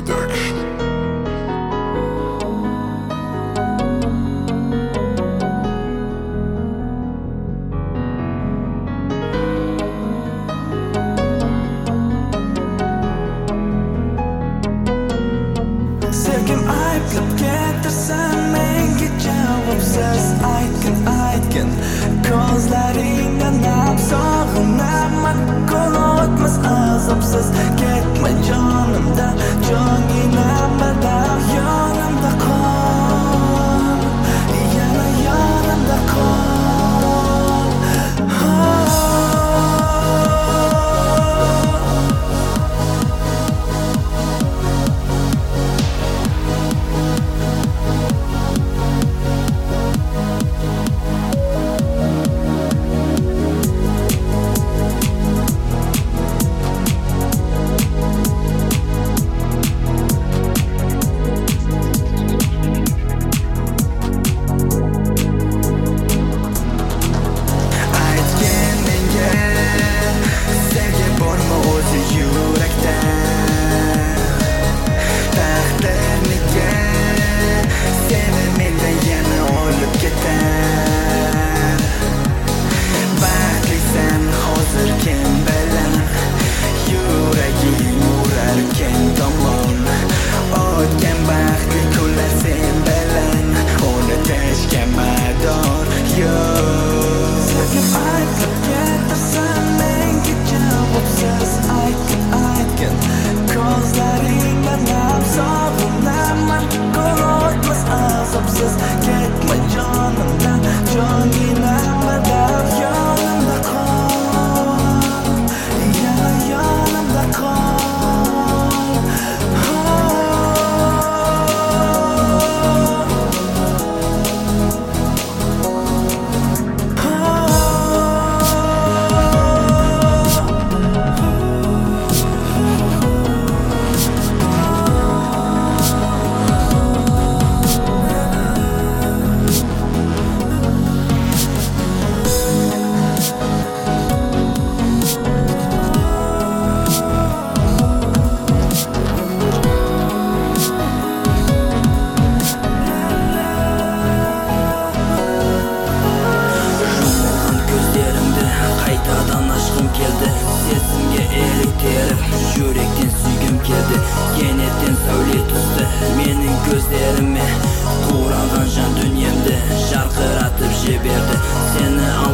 Production. Sevgim ayblab getirsan menga javobsiz aytgin ko'zlaringdan nam sog'inaman kun o'tmas azobsiz ketma jonimdan jonginam badam yonimda qol yana yonimda qol Ketma jonimdan jonginam badam yonimda qol yana yonimda qol Sesimga eliterib, yurekdan suygim keldi. Kenetdan savle tushdi mening ko'zlarimga. Qurag'an jon dunyamda sharqiratib jiberdi. Seni